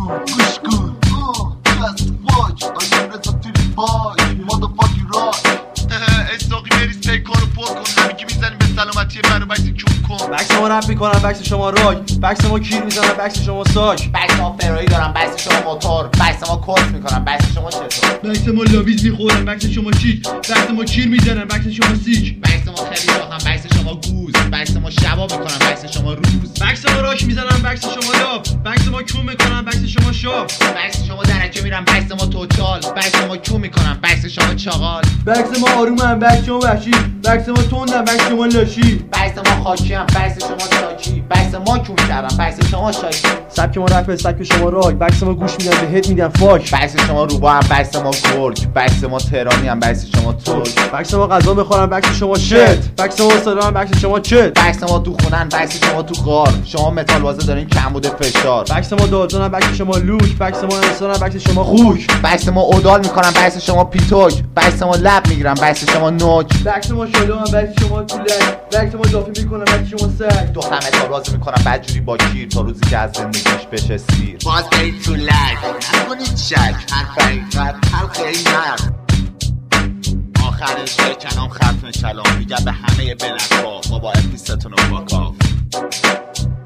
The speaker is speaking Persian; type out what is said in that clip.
گوش کن just watch I am ready to fight motherfucking rock استاقی بریز پیکارو پر کن همین که میزنیم به سلامتی من رو بکس کیون کن بکس ما رپ میکنم بکس شما راک بکس ما کیر میزنم بکس شما ساک بکس ما فراری دارم بکس شما موتور بکس ما کورس میکنم بکس شما چطور بکس ما لاویز میخورم بکس شما چیک بکس ما کیر میزنم بکس شما سیک بکس ما خیلی راهم بکس شما گوز بکس ما شبا میکنم بکس شما روز بکس ما راک میزنم بکس شما لاف بکس ما کیون میکنم بکس شما شاف بکس شما درجه میرم بکس ما توتال بکس ما کیون میکنم بکس شما چاقال بکس ما آرومم بکس شما وحشی بکس ما تندم بکس شما لاشی بکس ما خاکی هم بکس شما ساکی بکس ما کیون کردم بکس شما شاکی سبک ما رپ سبک شما راک بکس ما گوش میدن به هد میدن فاک بکس شما روبا هم بکس ما گرگ بکس ما تهرانی هم بکس شما ترک بکس ما غذا بخورم بکس شما شت بکس ما سلام بکس شما چت بکس ما تو خونن بکس شما تو غار شما متال بازه دارین کمبود فشار بکس ما دالتون بکس شما لوک بکس ما انسان بکس شما خوک بکس ما اودال میکنم بکس شما پیتوک بکس ما لب میگیرم بکس شما نوک بکس ما شلو بکس شما طولک بکس ما دافی میکنم بکس شما سگ دختر متال بازه میکنم بدجوری با کیر تا روزی که از زندگیش بشه سیر باز برید تو لک نکنید شک هر حقیقت حلقه این نرد آخرش بکنم ختم کلام میگم به همه بلنفا بابا اپیستون رو باکاف